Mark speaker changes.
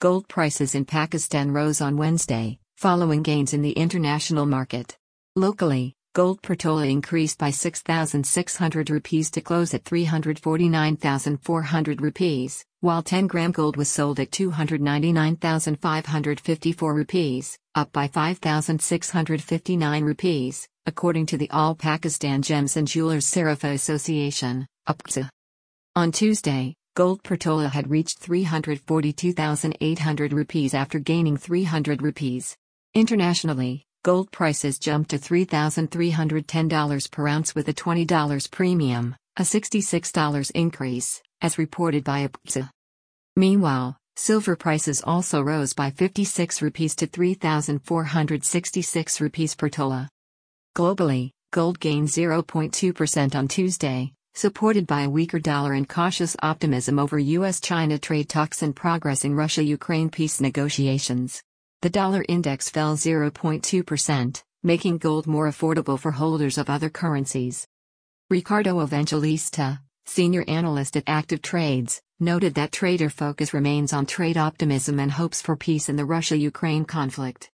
Speaker 1: gold prices in Pakistan rose on Wednesday, following gains in the international market. Locally, gold per tola increased by 6,600 rupees to close at 349,400 rupees, while 10-gram gold was sold at 299,554 rupees, up by 5,659 rupees, according to the All Pakistan Gems and Jewelers Sarafa Association, UPSA. On Tuesday, gold per tola had reached 342,800 rupees after gaining 300 rupees. Internationally, gold prices jumped to $3,310 per ounce with a $20 premium, a $66 increase, as reported by UPSA. Meanwhile, silver prices also rose by 56 rupees to 3,466 rupees per tola. Globally, gold gained 0.2% on Tuesday, supported by a weaker dollar and cautious optimism over U.S.-China trade talks and progress in Russia-Ukraine peace negotiations. The dollar index fell 0.2%, making gold more affordable for holders of other currencies. Ricardo Evangelista, senior analyst at Active Trades, noted that trader focus remains on trade optimism and hopes for peace in the Russia-Ukraine conflict.